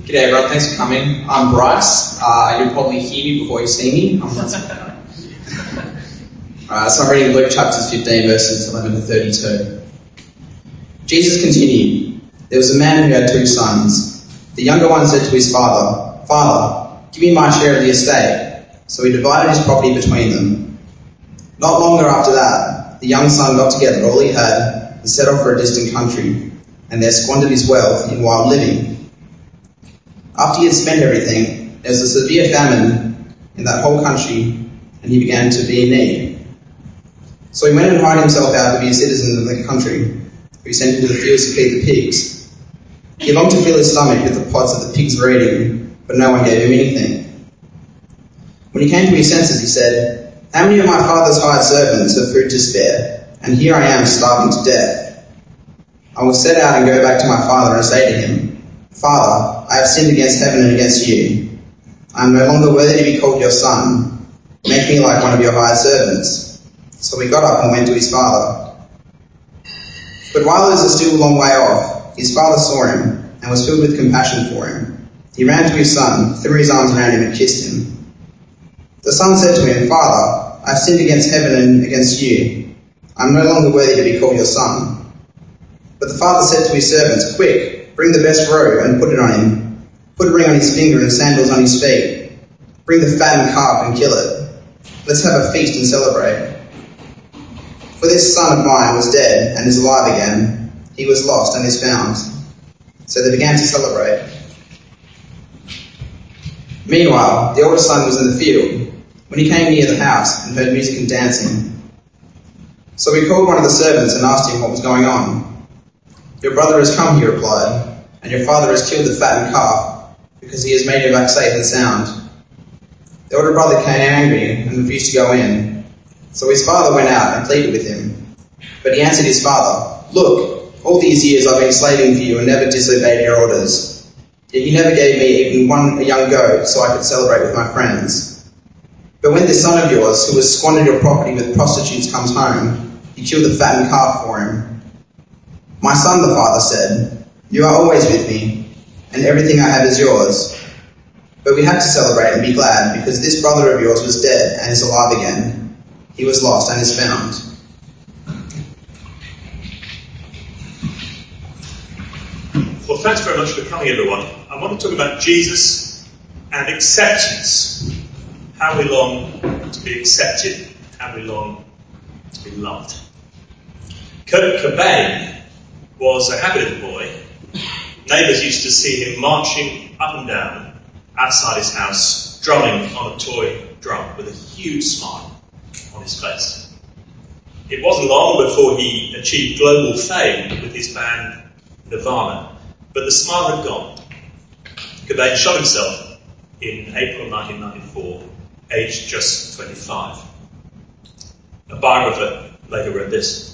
G'day everyone, thanks for coming. I'm Bryce. You'll probably hear me before you see me. I'm not so I'm reading Luke chapters 15 verses 11 to 32. Jesus continued, there was a man who had 2 sons. The younger one said to his father, Father, give me my share of the estate. So he divided his property between them. Not longer after that, the young son got together all he had and set off for a distant country, and there squandered his wealth in wild living. After he had spent everything, there was a severe famine in that whole country, and he began to be in need. So he went and hired himself out to be a citizen of the country, who sent him to the fields to feed the pigs. He longed to fill his stomach with the pods that the pigs were eating, but no one gave him anything. When he came to his senses, he said, How many of my father's hired servants have food to spare, and here I am starving to death? I will set out and go back to my father and say to him, Father, I have sinned against heaven and against you. I am no longer worthy to be called your son. Make me like one of your hired servants. So he got up and went to his father. But while he was still a long way off, his father saw him and was filled with compassion for him. He ran to his son, threw his arms around him and kissed him. The son said to him, Father, I have sinned against heaven and against you. I am no longer worthy to be called your son. But the father said to his servants, Quick, bring the best robe and put it on him. Put a ring on his finger and sandals on his feet. Bring the fattened calf and kill it. Let's have a feast and celebrate. For this son of mine was dead and is alive again. He was lost and is found. So they began to celebrate. Meanwhile, the older son was in the field when he came near the house and heard music and dancing. So he called one of the servants and asked him what was going on. Your brother has come, he replied, and your father has killed the fattened calf because he has made him back safe and sound. The older brother came angry and refused to go in. So his father went out and pleaded with him. But he answered his father, Look, all these years I've been slaving for you and never disobeyed your orders. Yet you never gave me even a young goat so I could celebrate with my friends. But when this son of yours, who has squandered your property with prostitutes, comes home, you kill the fattened calf for him. My son, the father said, You are always with me, and everything I have is yours. But we had to celebrate and be glad, because this brother of yours was dead and is alive again. He was lost and is found. Well, thanks very much for coming, everyone. I want to talk about Jesus and acceptance. How we long to be accepted, how we long to be loved. Kurt Cobain was a happy little boy. Neighbours used to see him marching up and down outside his house, drumming on a toy drum with a huge smile on his face. It wasn't long before he achieved global fame with his band Nirvana, but the smile had gone. Cobain shot himself in April 1994, aged just 25. A biographer later wrote this.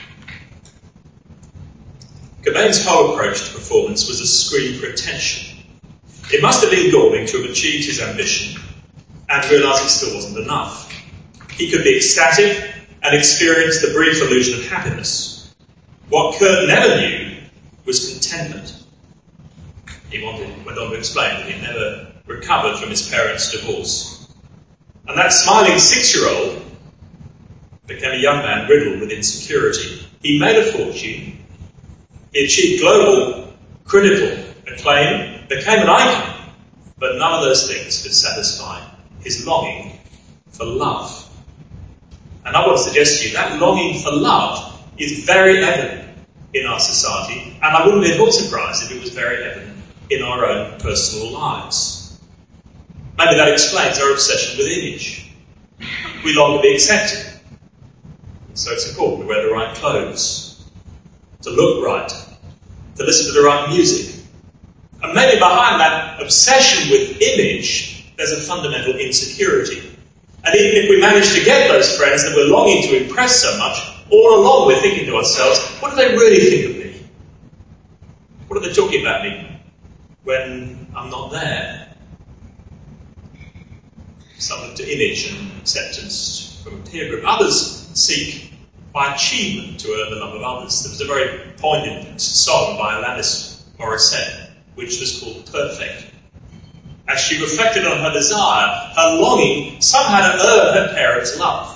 Cobain's whole approach to performance was a scream for attention. It must have been galling to have achieved his ambition and realise it still wasn't enough. He could be ecstatic and experience the brief illusion of happiness. What Kurt never knew was contentment. He went on to explain that he never recovered from his parents' divorce. And that smiling 6-year-old became a young man riddled with insecurity. He made a fortune. He achieved global, critical acclaim, became an icon, but none of those things could satisfy his longing for love. And I want to suggest to you that longing for love is very evident in our society, and I wouldn't be at all surprised if it was very evident in our own personal lives. Maybe that explains our obsession with image. We long to be accepted, so it's important to wear the right clothes, to look right, to listen to the right music. And maybe behind that obsession with image, there's a fundamental insecurity. And even if we manage to get those friends that we're longing to impress so much, all along we're thinking to ourselves, what do they really think of me? What are they talking about me when I'm not there? Some look to image and acceptance from a peer group. Others seek by achievement to earn the love of others. There was a very poignant song by Alanis Morissette, which was called Perfect. as she reflected on her desire, her longing somehow to earn her parents' love.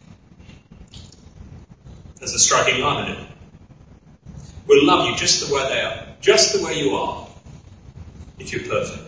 There's a striking line in it. We'll love you just the way they are, just the way you are, if you're perfect.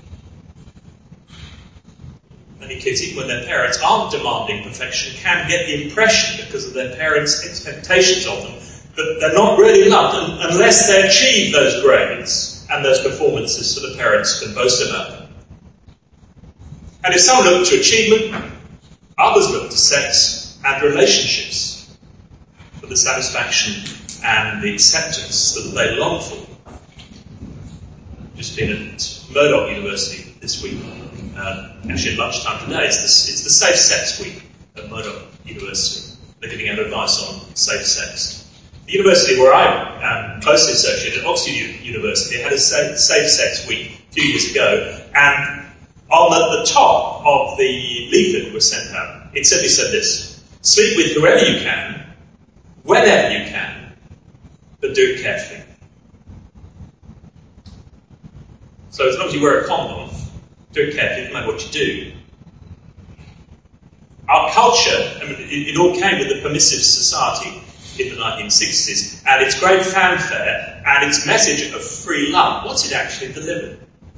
Many kids, even when their parents aren't demanding perfection, can get the impression, because of their parents' expectations of them, that they're not really loved unless they achieve those grades and those performances so the parents can boast about them. And if some look to achievement, others look to sex and relationships for the satisfaction and the acceptance that they long for. Just been at Murdoch University this week, actually at lunchtime today. It's the Safe Sex Week at Murdoch University. They're giving out advice on safe sex. The university where I am closely associated, Oxford University, had a Safe Sex Week a few years ago, and on the top of the leaflet that was sent out, it simply said this: sleep with whoever you can, whenever you can, but do it carefully. So as long as you wear a condom, do it carefully, no matter what you do. Our culture, it all came with the permissive society in the 1960s, and its great fanfare and its message of free love. What's it actually delivered?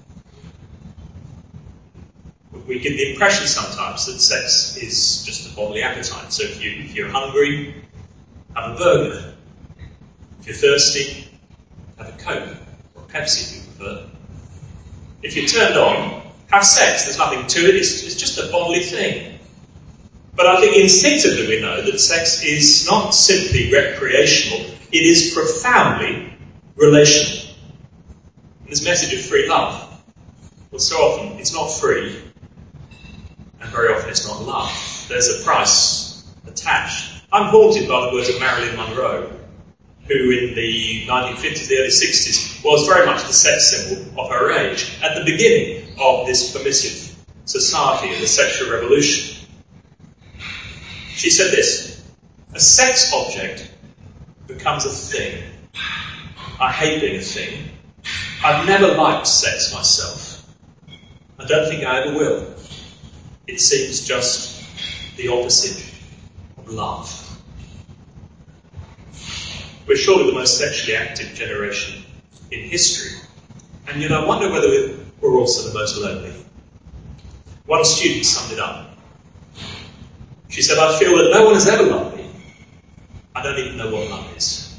We get the impression sometimes that sex is just a bodily appetite. So if you're hungry, have a burger. If you're thirsty, have a Coke or a Pepsi if you prefer. If you're turned on, have sex. There's nothing to it. It's just a bodily thing. But I think instinctively we know that sex is not simply recreational. It is profoundly relational. And this message of free love, well, so often it's not free, and very often it's not love. There's a price attached. I'm haunted by the words of Marilyn Monroe, who in the 1950s, the early 60s, was very much the sex symbol of her age, at the beginning of this permissive society and the sexual revolution. She said this: a sex object becomes a thing. I hate being a thing. I've never liked sex myself. I don't think I ever will. It seems just the opposite of love. We're surely the most sexually active generation in history. And yet I wonder whether we're also the most lonely. One student summed it up. She said, I feel that no one has ever loved me. I don't even know what love is.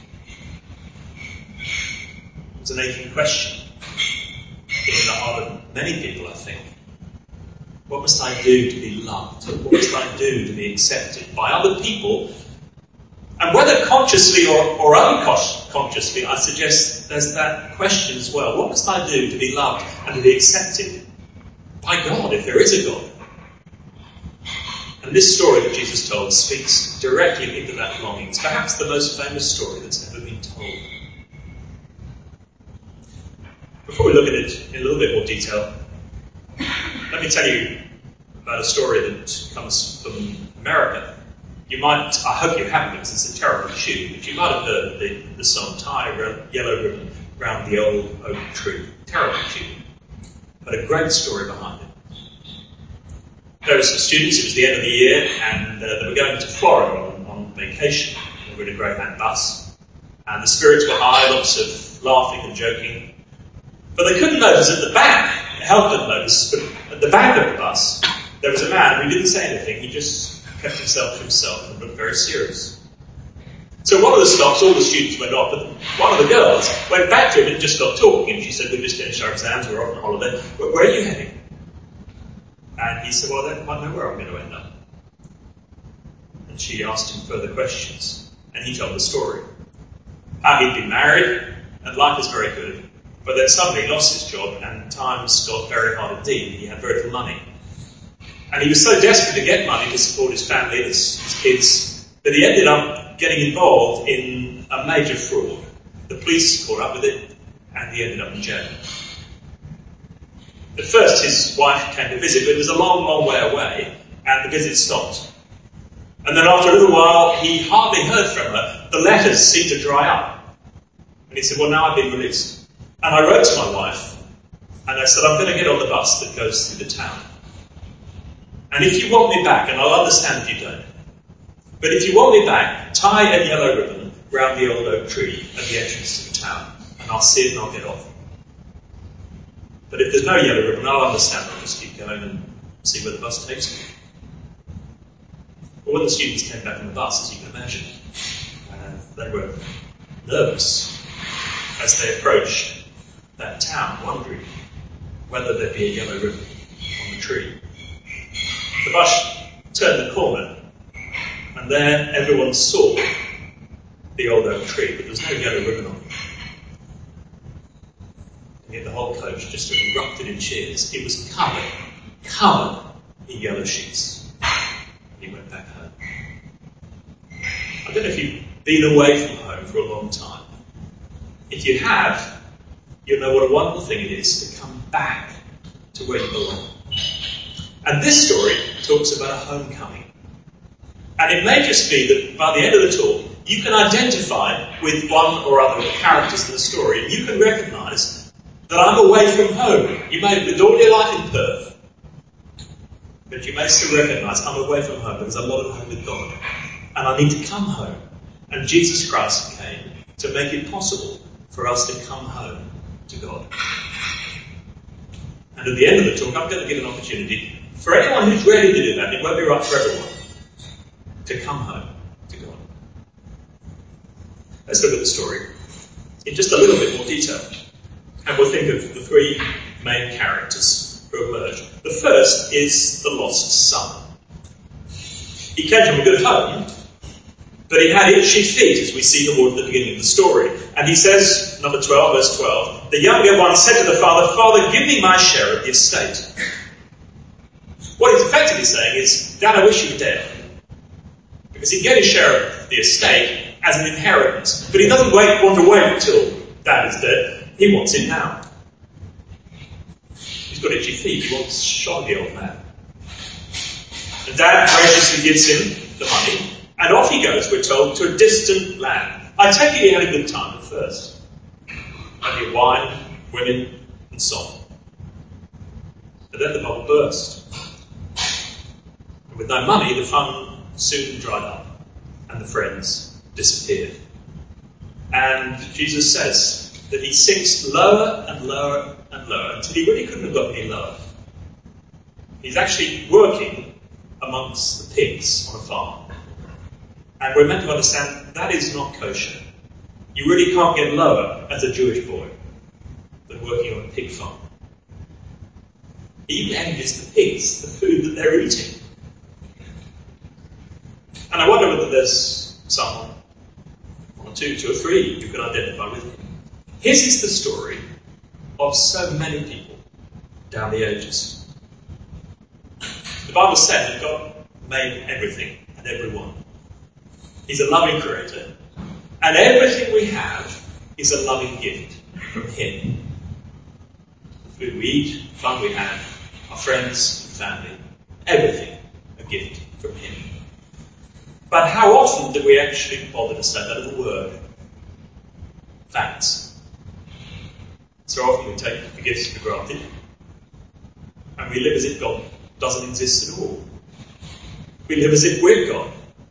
It's an aching question in the heart of many people, I think. What must I do to be loved? What must I do to be accepted by other people? And whether consciously or unconsciously, I suggest there's that question as well. What must I do to be loved and to be accepted by God, if there is a God? And this story that Jesus told speaks directly into that longing. It's perhaps the most famous story that's ever been told. Before we look at it in a little bit more detail, let me tell you about a story that comes from America. You might, I hope you haven't, because it's a terrible tune, but you might have heard the song Tie a Yellow Ribbon Round the Old Oak Tree. Terrible tune, but a great story behind it. There were some students, it was the end of the year, and they were going to Florida on vacation. They were in a Greyhound bus, and the spirits were high, lots of laughing and joking. But they couldn't notice at the back, it helped them notice, but at the back of the bus, there was a man who didn't say anything. He just kept himself to himself and looked very serious. So one of the stops, all the students went off, but one of the girls went back to him and just stopped talking. And she said, we just finished our exams, we're off on holiday. Where are you heading? And he said, well, I don't quite know where I'm going to end up. And she asked him further questions. And he told the story. How he'd been married, and life was very good. But then suddenly he lost his job, and times got very hard indeed. He had very little money. And he was so desperate to get money to support his family and his kids that he ended up getting involved in a major fraud. The police caught up with it, and he ended up in jail. At first his wife came to visit, but it was a long, long way away, and the visit stopped. And then after a little while, he hardly heard from her. The letters seemed to dry up. And he said, well, now I've been released. And I wrote to my wife, And I said, I'm going to get on the bus that goes through the town. And if you want me back, and I'll understand if you don't, but if you want me back, tie a yellow ribbon round the old oak tree at the entrance to the town, and I'll see it and I'll get off. But if there's no yellow ribbon, I'll understand. I'll just keep going and see where the bus takes me. Well, when the students came back on the bus, as you can imagine, they were nervous as they approached that town, wondering whether there'd be a yellow ribbon on the tree. The bus turned the corner, and there everyone saw the old oak tree, but there was no yellow ribbon on it. And yet the whole coach just erupted in cheers. It was covered in yellow sheets. And he went back home. I don't know if you've been away from home for a long time. If you have, you'll know what a wonderful thing it is to come back to where you belong. And this story talks about a homecoming. And it may just be that by the end of the talk, you can identify with one or other of the characters in the story, and you can recognise that I'm away from home. You may have lived all your life in Perth, but you may still recognise I'm away from home because I'm not at home with God. And I need to come home. And Jesus Christ came to make it possible for us to come home to God. And at the end of the talk, I'm going to give an opportunity for anyone who's ready to do that. It won't be right for everyone to come home to God. Let's look at the story in just a little bit more detail. And we'll think of the three main characters who emerge. The first is the lost son. He came from a good home, but he had itchy feet, as we see toward the beginning of the story. And he says, number 12, verse 12, the younger one said to the father, Father, give me my share of the estate. What he's effectively saying is, Dad, I wish you were dead. Because he can get his share of the estate as an inheritance. But he doesn't want to wait until Dad is dead. He wants it now. He's got itchy feet. He wants to shog the old man. And Dad graciously gives him the money. And off he goes, we're told, to a distant land. I take it he had a good time at first. Plenty of wine, women, and song. But then the bubble burst. And with no money, the fun soon dried up. And the friends disappeared. And Jesus says that he sinks lower and lower and lower until he really couldn't have got any lower. He's actually working amongst the pigs on a farm. And we're meant to understand that is not kosher. You really can't get lower as a Jewish boy than working on a pig farm. He even envies the pigs, the food that they're eating. And I wonder whether there's someone, one or two or three, who can identify with him. His is the story of so many people down the ages. The Bible said that God made everything and everyone. He's a loving creator. And everything we have is a loving gift from him. The food we eat, the fun we have, our friends and family, everything a gift from him. But how often do we actually bother to say that little word? Thanks. So often we take the gifts for granted. And we live as if God doesn't exist at all. We live as if we're God.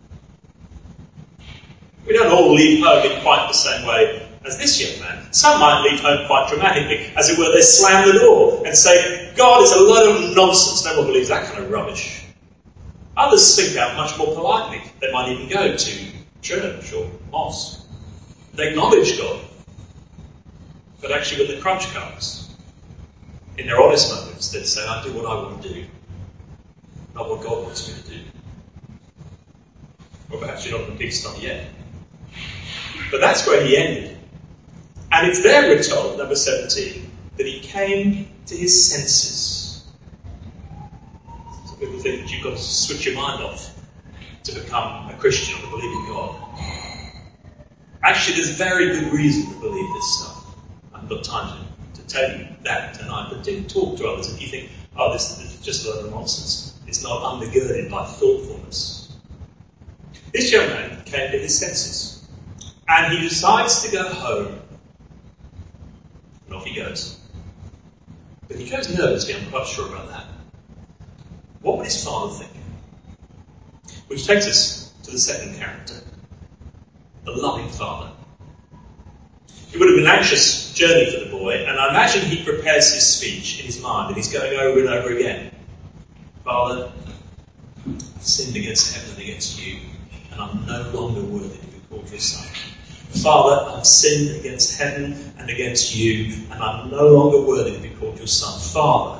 We don't all leave home in quite the same way as this young man. Some might leave home quite dramatically. As it were, they slam the door and say, God is a load of nonsense. No one believes that kind of rubbish. Others speak out much more politely. They might even go to church or mosque. They acknowledge God. But actually when the crunch comes, in their honest moments, they say, I do what I want to do, not what God wants me to do. Or perhaps you're not in the pigsty yet. But that's where he ended. And it's there, we're told, number 17, that he came to his senses. Some people think that you've got to switch your mind off to become a Christian or to believe in God. Actually, there's very good reason to believe this stuff. I haven't got time to tell you that tonight, but do talk to others if you think, oh, this is just a lot of nonsense. It's not undergirded by thoughtfulness. This young man came to his senses. And he decides to go home. And off he goes. But he goes nervously, I'm quite sure about that. What would his father think? Which takes us to the second character, the loving father. It would have been an anxious journey for the boy, and I imagine he prepares his speech in his mind, and he's going over and over again. Father, I've sinned against heaven and against you, and I'm no longer worthy to be called your son. Father, I've sinned against heaven and against you, and I'm no longer worthy to be called your son. Father.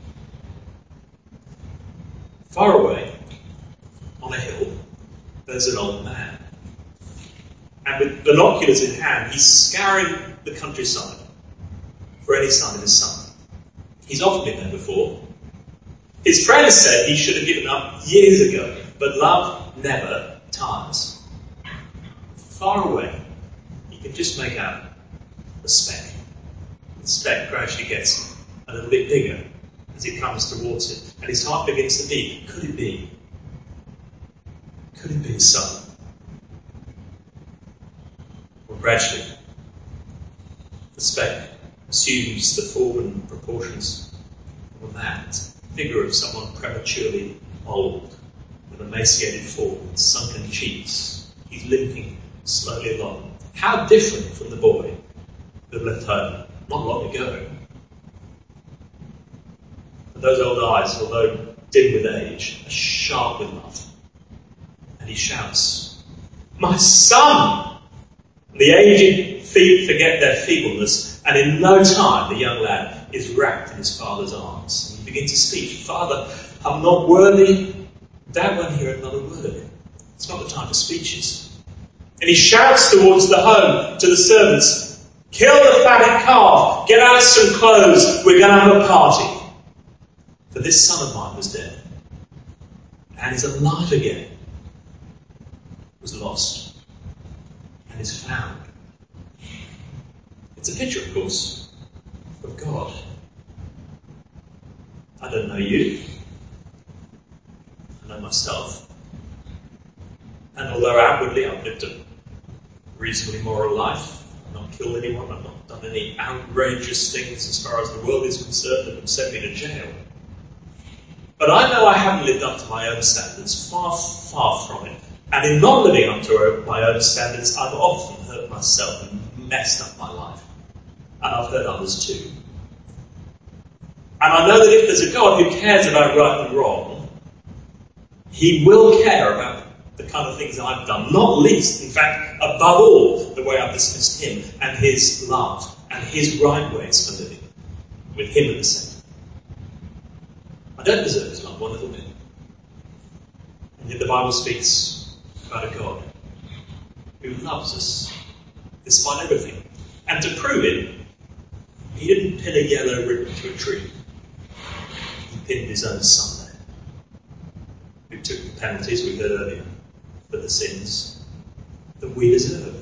Far away, on a hill, there's an old man. And with binoculars in hand, he's scouring the countryside for any sign of his son. He's often been there before. His friends said he should have given up years ago, but love never tires. Far away, you can just make out a speck. The speck gradually gets a little bit bigger as it comes towards him, and his heart begins to beat. Could it be? Could it be his son? Well, gradually, the speck assumes the form and proportions of a man, figure of someone prematurely old, with emaciated form and sunken cheeks. He's limping slowly along. How different from the boy that left home not long ago. And those old eyes, although dim with age, are sharp with love. And he shouts, "My son!" And the aged feet forget their feebleness, and in no time the young lad is wrapped in his father's arms. And he begins to speak, "Father, I'm not worthy." Dad won't hear another word. It's not the time for speeches. And he shouts towards the home, to the servants, "Kill the fatted calf, get out some clothes, we're going to have a party." For this son of mine was dead, and is alive again, was lost, and is found. It's a picture, of course, of God. I don't know you. I know myself. And although outwardly I've lived a reasonably moral life, I've not killed anyone, I've not done any outrageous things as far as the world is concerned that would send me to jail. But I know I haven't lived up to my own standards, far, far from it. And in not living up to my own standards, I've often hurt myself and messed up my life. And I've hurt others too. And I know that if there's a God who cares about right and wrong, he will care about the kind of things I've done. Not least, in fact, above all, the way I've dismissed him and his love and his right ways for living, with him at the centre. I don't deserve his love one little bit. And yet the Bible speaks about a God who loves us despite everything. And to prove it, he didn't pin a yellow ribbon to a tree. He pinned his own son there, who took the penalties we heard earlier for the sins that we deserve.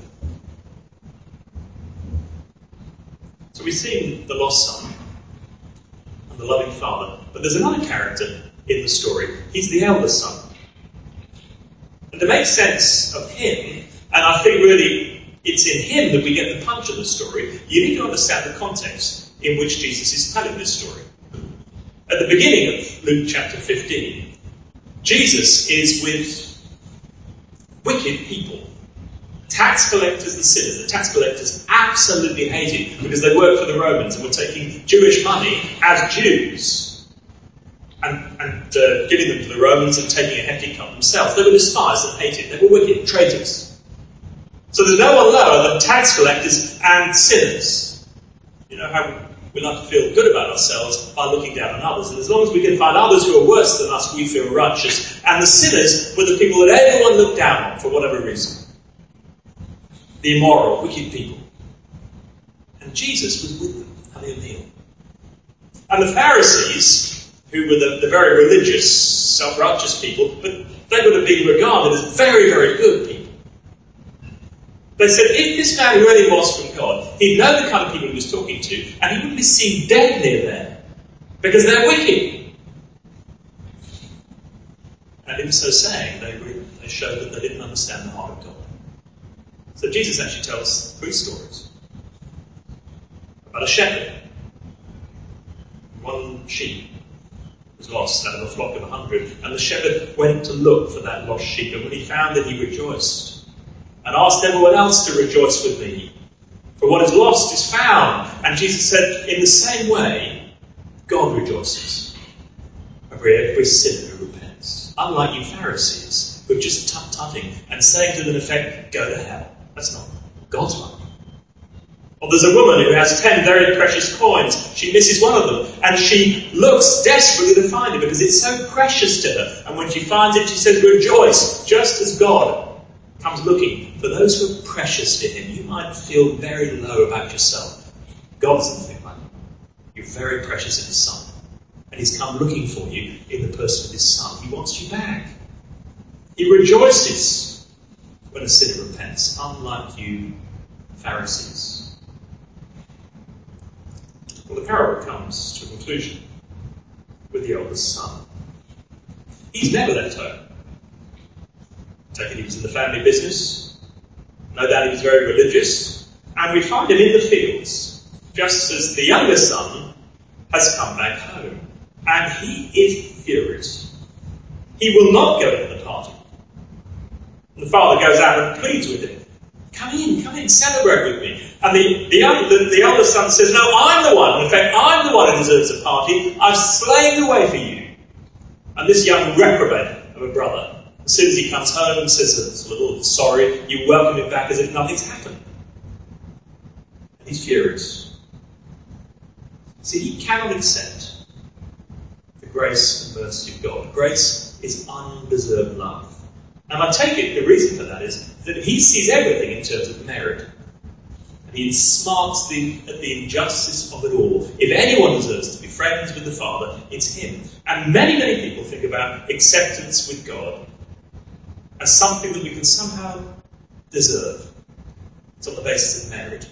So we've seen the lost son and the loving father, but there's another character in the story. He's the elder son. And to make sense of him, and I think really it's in him that we get the punch of the story, you need to understand the context in which Jesus is telling this story. At the beginning of Luke chapter 15, Jesus is with wicked people, tax collectors and sinners. The tax collectors absolutely hated because they worked for the Romans and were taking Jewish money as Jews and giving them to the Romans and taking a hefty cut themselves. They were despised and hated. They were wicked, traitors. So there's no one lower than tax collectors and sinners. You know how we like to feel good about ourselves by looking down on others. And as long as we can find others who are worse than us, we feel righteous. And the sinners were the people that everyone looked down on for whatever reason. The immoral, wicked people. And Jesus was with them, having a meal. And the Pharisees, who were the very religious, self-righteous people, but they would have been regarded as very, very good people. They said, if this man really was from God, he'd know the kind of people he was talking to, and he wouldn't be seen dead near there, because they're wicked. And in so saying, they showed that they didn't understand the heart of God. So Jesus actually tells 3 stories about a shepherd sheep was lost out of a flock of 100, and the shepherd went to look for that lost sheep, and when he found it, he rejoiced and asked everyone else to rejoice with me, for what is lost is found. And Jesus said, in the same way, God rejoices over every sinner who repents. Unlike you Pharisees, who are just tut-tutting and saying to them in effect, go to hell. That's not God's way. Or there's a woman who has 10 very precious coins. She misses one of them, and she looks desperately to find it because it's so precious to her. And when she finds it, she says, rejoice, just as God comes looking for those who are precious to him. You might feel very low about yourself. God doesn't think like that. You're very precious in his Son. And he's come looking for you in the person of his Son. He wants you back. He rejoices when a sinner repents, unlike you Pharisees. Well, the parable comes to a conclusion with the eldest son. He's never left home. Take it he was in the family business. No doubt he was very religious. And we find him in the fields, just as the younger son has come back home. And he is furious. He will not go to the party. And the father goes out and pleads with him. Come in, celebrate with me. And the older son says, no, I'm the one. In fact, I'm the one who deserves a party. I've slaved away for you. And this young reprobate of a brother, as soon as he comes home, says a little sorry, you welcome him back as if nothing's happened. And he's furious. See, he cannot accept the grace and mercy of God. Grace is undeserved love. And I take it the reason for that is that he sees everything in terms of merit. And he smarts at the injustice of it all. If anyone deserves to be friends with the Father, it's him. And many, many people think about acceptance with God as something that we can somehow deserve. It's on the basis of merit.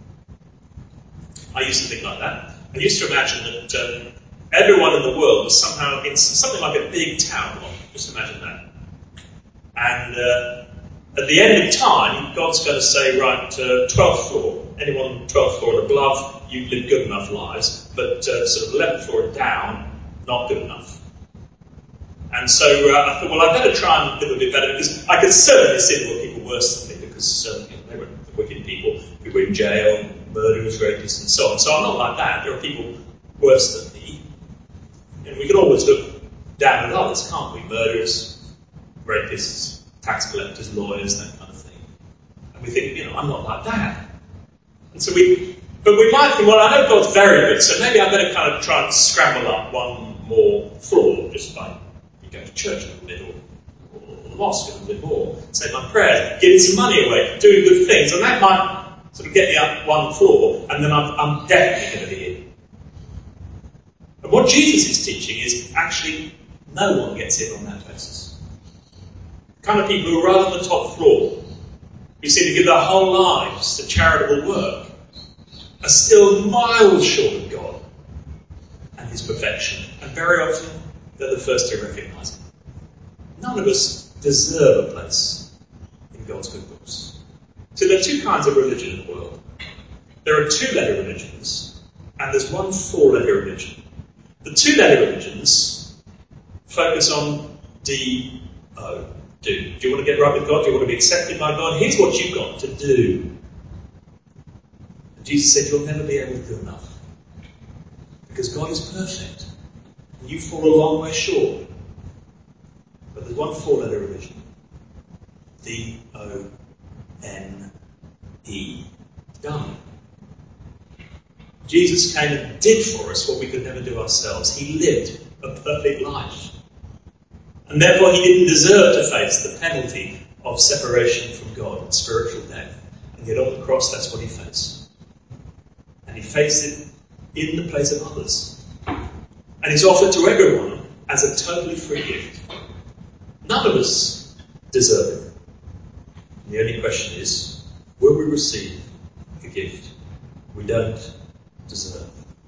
I used to think like that. I used to imagine that everyone in the world was somehow in something like a big town block. Just imagine that. And at the end of time, God's going to say, right, 12th floor, anyone on the 12th floor and above, you've lived good enough lives, but sort of 11th floor and down, not good enough. And so I thought, well, I better try and live a bit better, because I could certainly see there were people worse than me, because they were the wicked people who were in jail, murderers, rapists, and so on. So I'm not like that. There are people worse than me. And we can always look down at others, can't we? Murderers, rapists, tax collectors, lawyers, that kind of thing. And we think, I'm not like that. And so but we might think, well, I know God's very good, so maybe I better kind of try and scramble up one more floor, just by going to church a little bit, or the mosque a little bit more, say my prayers, giving some money away, doing good things, and that might sort of get me up one floor, and then I'm definitely going to be in. And what Jesus is teaching is actually no one gets in on that basis. Kind of people who are right on the top floor, who seem to give their whole lives to charitable work, are still miles short of God and his perfection. And very often, they're the first to recognise it. None of us deserve a place in God's good books. So there are two kinds of religion in the world. There are 2-letter religions, and there's one 4-letter religion. The 2-letter religions focus on D-O. Do you want to get right with God? Do you want to be accepted by God? Here's what you've got to do. And Jesus said you'll never be able to do enough. Because God is perfect. And you fall a long way short. But there's one 4-letter religion. D-O-N-E. Done. Jesus came and did for us what we could never do ourselves. He lived a perfect life. And therefore he didn't deserve to face the penalty of separation from God and spiritual death. And yet on the cross, that's what he faced. And he faced it in the place of others. And it's offered to everyone as a totally free gift. None of us deserve it. And the only question is, will we receive the gift we don't deserve?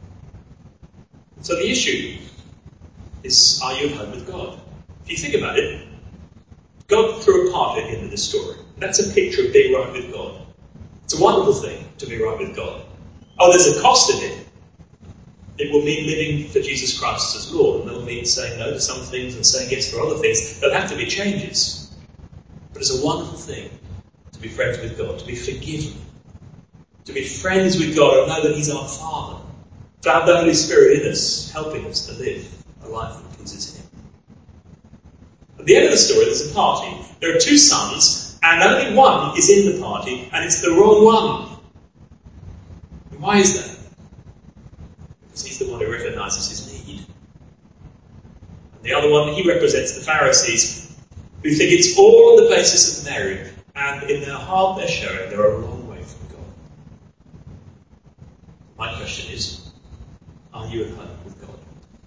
So the issue is, are you at home with God? If you think about it, God threw a party at the end of this story. That's a picture of being right with God. It's a wonderful thing to be right with God. Oh, there's a cost in it. It will mean living for Jesus Christ as Lord, and it will mean saying no to some things and saying yes for other things. There'll have to be changes. But it's a wonderful thing to be friends with God, to be forgiven, to be friends with God and know that He's our Father, to have the Holy Spirit in us, helping us to live a life that pleases Him. At the end of the story, there's a party. There are two sons, and only one is in the party, and it's the wrong one. And why is that? Because he's the one who recognises his need. And the other one, he represents the Pharisees, who think it's all on the basis of merit, and in their heart they're showing they're a long way from God. My question is, are you at home with God?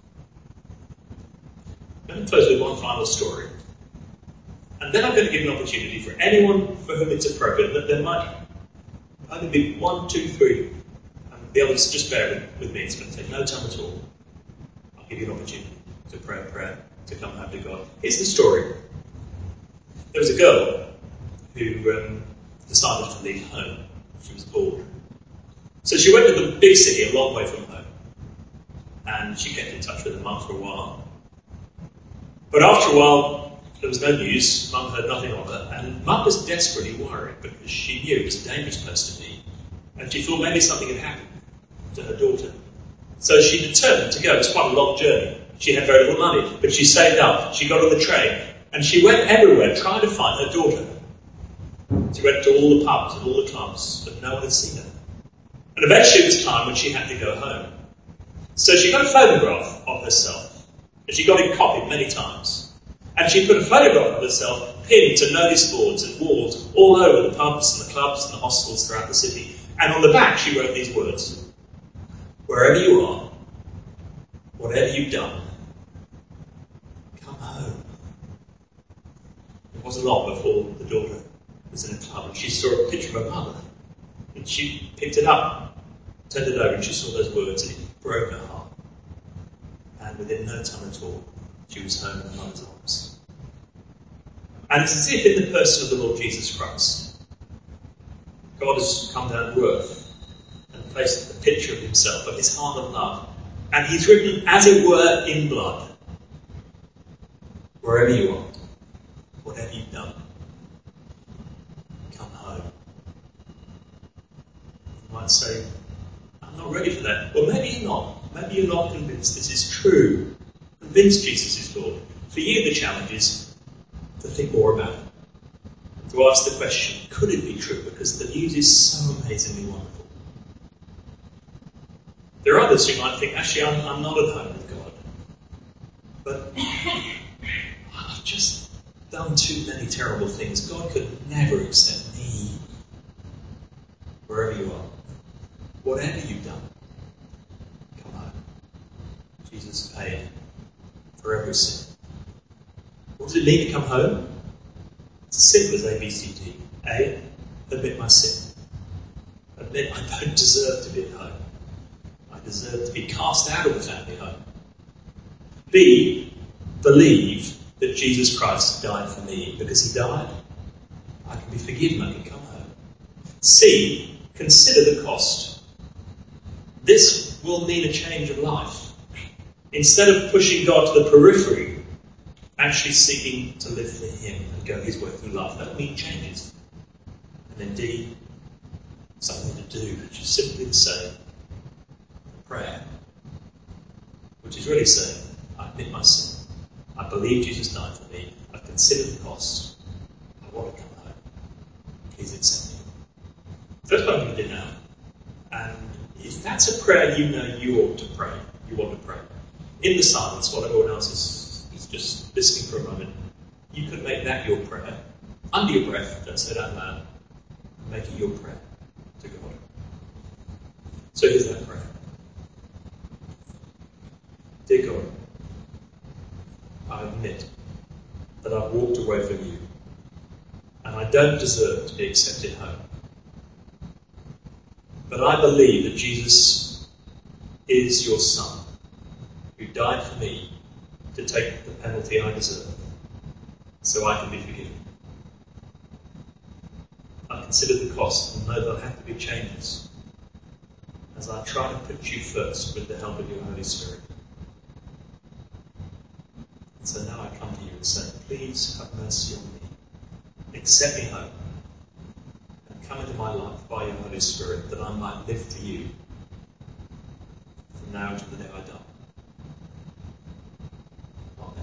Let me close with one final story. And then I'm going to give an opportunity for anyone for whom it's appropriate, that there might only be 1, 2, 3, and the others just bear with me. It's going to take no time at all. I'll give you an opportunity to pray a prayer, to come home to God. Here's the story. There was a girl who decided to leave home. She was bored. So she went to the big city, a long way from home. And she kept in touch with her mum for a while. But after a while, there was no news. Mum heard nothing of her. And Mum was desperately worried because she knew it was a dangerous place to be. And she thought maybe something had happened to her daughter. So she determined to go. It was quite a long journey. She had very little money, but she saved up. She got on the train. And she went everywhere trying to find her daughter. She went to all the pubs and all the clubs, but no one had seen her. And eventually it was time when she had to go home. So she got a photograph of herself, and she got it copied many times. And she put a photograph of herself pinned to notice boards and walls all over the pubs and the clubs and the hostels throughout the city. And on the back she wrote these words: wherever you are, whatever you've done, come home. It wasn't long before the daughter was in a club and she saw a picture of her mother. And she picked it up, turned it over, and she saw those words, and it broke her heart. And within no time at all, she was home in her mother's arms. And it's as if in the person of the Lord Jesus Christ, God has come down to earth and placed a picture of Himself, of His heart of love. And He's written, as it were, in blood, wherever you are, whatever you've done, come home. You might say, I'm not ready for that. Well, maybe you're not. Maybe you're not convinced this is true. Convinced Jesus is Lord. For you, the challenge is to think more about it. To ask the question, could it be true? Because the news is so amazingly wonderful. There are others who might think, actually, I'm not at home with God. But I've just done too many terrible things. God could never accept me. Wherever you are, whatever you've done, come home. Jesus paid for every sin. What does it mean to come home? It's as simple as ABCD. A, admit my sin. Admit I don't deserve to be at home. I deserve to be cast out of the family home. B, believe that Jesus Christ died for me. Because He died, I can be forgiven, I can come home. C, consider the cost. This will mean a change of life. Instead of pushing God to the periphery, actually seeking to live for Him and go His way through life. That will mean changes. And then D, something to do, which is simply to say a prayer, which is really saying, I admit my sin. I believe Jesus died for me. I've considered the cost. I want to come home. Please accept me. So that's what I'm going to do now. And if that's a prayer you know you ought to pray, you want to pray, in the silence while everyone else is just listening for a moment, you could make that your prayer. Under your breath, don't say it out loud. Make it your prayer to God. So here's that prayer. Dear God, I admit that I've walked away from you and I don't deserve to be accepted home. But I believe that Jesus is your Son, who died for me to take the penalty I deserve, so I can be forgiven. I consider the cost and know there'll have to be changes. as I try to put you first with the help of your Holy Spirit. And so now I come to you and say, please have mercy on me. Accept me home. And come into my life by your Holy Spirit that I might live for you from now to the day I die. Amen.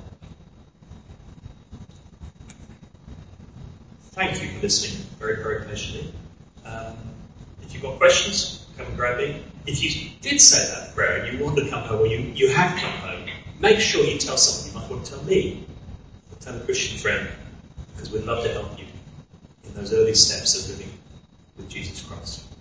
Thank you for listening very, very patiently. If you've got questions, come and grab me. If you did say that prayer and you want to come home, or you have come home, make sure you tell someone. You might want to tell me, or tell a Christian friend, because we'd love to help you in those early steps of living with Jesus Christ.